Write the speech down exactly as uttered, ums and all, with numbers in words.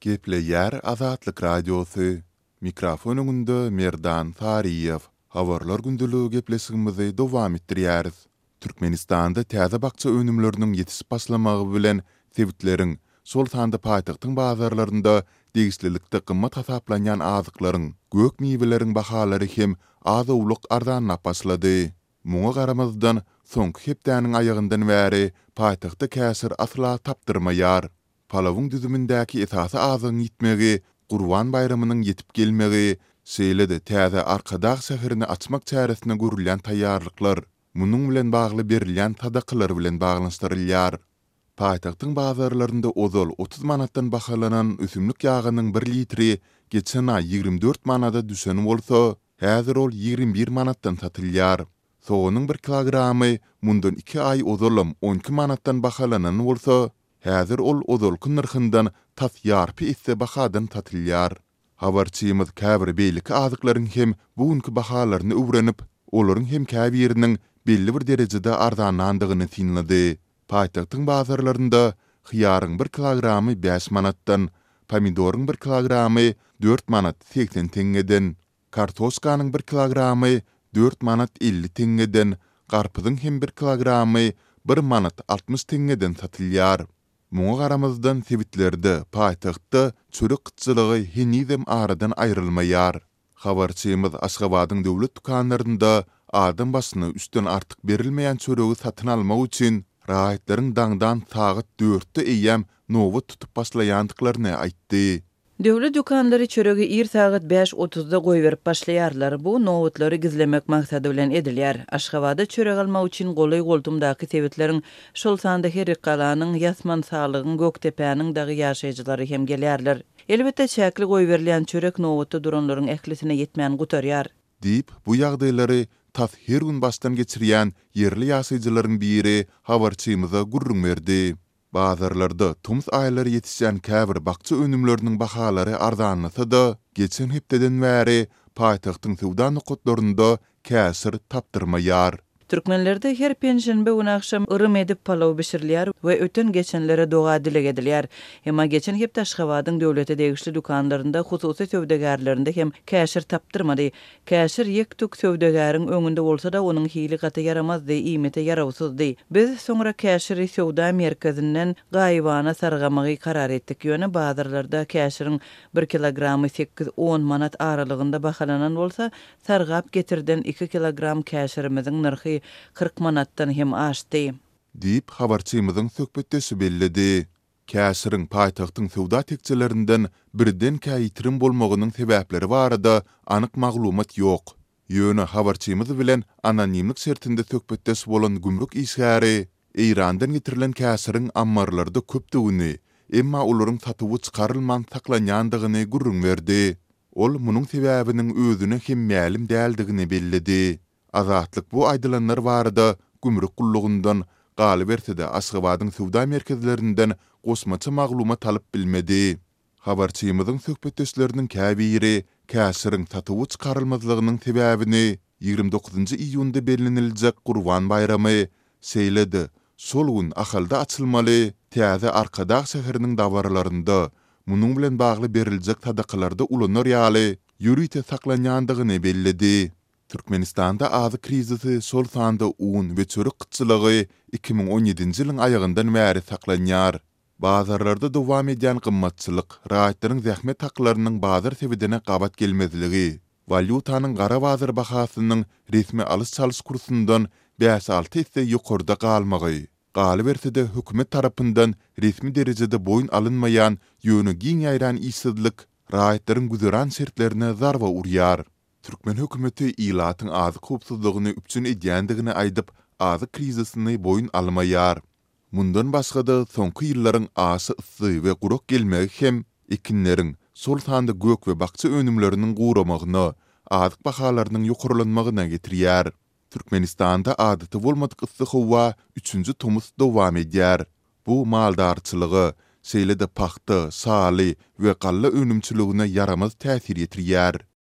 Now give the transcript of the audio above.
Gepleyer Azatlyk Radiosu. Mikrofon öňünde Merdan Tariýew. Habarlar gündülügi gepleşigimizi dowam etdirýäris. Türkmenistanda täze bakça önümleriniň ýetişip başlamagy bilen sewitleriň şol sanda paýtagtyň bazarlarynda degislilikde gymmat hasaplanýan azyklaryň, gök miweleriň bahalary hem az-owluk arzanlap başlady. Muňa garamazdan soňky hepdäniň aýagyndan bäri paýtagty käsir asla tapdyrmaýar. Palawyň düzümindäki esasy azyň ýitmegi, Gurban bayramynyň ýetip gelmegi, şeýle-de täze Arkadag şäherini açmak çäresine görülýän taýýarlyklar, munyň bilen bagly berilýän tadakylar bilen baglanşdyrylýar. Paýtagtyň bazarlarynda ozal otuz manatdan bahalanan üsümlik ýagynyň bir litri geçen ay ýigrimä dört manada düşeni bolsa, häzir ol ýigrimä bir manatdan satylýar. Soğanyň bir kilogramy mundan iki ay ozalam on iki manatdan bahalanan bolsa, häzir ol ozalky narhyndan tas ýarpy isse bahadan satylýar. Habarçymyz käbir beýlik azyklaryň hem bugünkü bahalaryny öwrenip, olaryň hem käbiriniň belli bir derejede arzanlandygyny synlady. Paýtagtyň bazarlarynda hyýaryň bir kilogramy beş manatdan, pomidoryň bir kilogramy dört manat seksen teňgeden, kartoşkanyň bir kilogramy dört manat elli teňgeden, garpyzyň hem bir kilogramy bir manat altmış teňgeden satylýar. Muňa garamazdan sewitlerde paýtagtda çörek gytçylygy henizem aradan aýrylmaýar. Habarçymyz Aşgabatyň döwlet dukanlarynda adam başyna üstten artyk berilmeýän çöregi satyn almak üçin raýatlaryň daňdan sagat dörtde eýem nowat tutup başlaýandyklaryny aýtdy. Döwlet dukanlary çöregi ir sagat beş otuzda goý berip başlaýarlar. Bu nowatlary gizlemek maksady bilen edilýär. Aşgabada çörek almak üçin golay goltumdaky sewitleriň şol sanda her qalanyň ýasman saglygyň Göktepäniň dagy ýaşaýjylary hem gelýärler. Elbetde çäkli goý berilýän çörek nowatda duranlaryň ählisine ýetmän gutarýar. Diýip bu ýagdaýlary tas her gün başdan geçirýän yerli ýaşaýjylaryň biri habarçymyza gurrun berdi. Bazarlarda tums aýlary ýetişýän käbir bakça önümleriniň bahalary arzanlasa da, geçen hepdeden bäri paýtagtyň sowda nokatlarynda käsir tapdyrmaýar. Türkmenlerde her penşenbe gün akşam ırym edip palaw bişirilýär we öten geçenlere doga dile edilýär. Hema geçen hep Aşgabatyň döwlete degişli dukanlarynda hususy sowdagarlarynda hem käşir tapdyrmady. Käşir ýektuk sowdagariň öňünde bolsa da onuň hili gata yaramazdy, iýmete yarawsuzdy. Biz soňra käşiri sowda merkezinden gaýbana sargamagy karar etdik. Ýöne bazarlarda käşiriň bir kilogramy sekiz on manat aralygynda bahalanan bolsa, sargap getirden iki kilogram käşirimiziň narhy kırk manatdan hem aşdy. Diýip habarçymyzyň söhbetdesi bellidi. Käşiriň paýtagtyň sowda tekçilerinden birden käýtirim bolmagynyň sebäpleri barada anyk maglumat ýok. Ýöne habarçymyz bilen anonimlik şertinde söhbetdesi bolan gümrük işgäri Eýrandan getirilen käşiriň ammarlarda köpdigini, emma olaryň satywy çykarylman saklanýandygyny gurrun berdi. Ol munyň sebäbiniň özüne hem mälim däldigini bellidi. Azatlyk bu aýdylanlar barada gümrük gullugundan galy berse-de Aşgabatyň sowda merkezlerinden gosmaça maglumat alyp bilmedi. Habarçymyzyň söhbetdeşleriniň käbiri käşiriň satywy çykarylmazlygynyň sebäbini ýigrimä dokuzynjy iýunda bellenilejek Gurban bayramy şeýledi. Şol gün ahalda açylmaly täze Arkadag şäheriniň dawarlarynda munyň bilen bagly beriljek tadakylarda ulanlar ýaly ýürüýte saklanýandygyny belledi. Türkmenistanda azy krizisi şol sanda un we çörek gytçylygy iki ming on ýedinji ýylyň aýagyndan bäri saklanýar. Bazarlarda dowam edýän gymmatçylyk, raýatlaryň zähmet haklarynyň bazar sebedine gabat gelmezligi, valyutanyň gara bazar bahasynyň resmi alys-çalys kursundan beş alty isse ýokarda galmagy, galy berse-de hökümet tarapyndan resmi derejede boyun alınmayan ýöne giň ýaýran işsizlik raýatlaryň güzeran şertlerine zarba urýar. Türkmen hökümeti ilatyň azy howpsuzlygyny üpçün edýändigini aýdyp, azy krizisini boyun almaýar. Mundan başga da soňky ýyllaryň asy ysy we guruk gelmegi hem ekinleriň şol sanda gök we bakça önümleriniň guramagyna, azyk bahalarynyň ýokarlanmagyna getirýär. Türkmenistanda adaty bolmadyk ysy howa üçünji tomus dowam edýär. Bu maldarçylygy, şeýle-de paxta, saly we galla önümçiligine yaramaz täsir ýetirýär.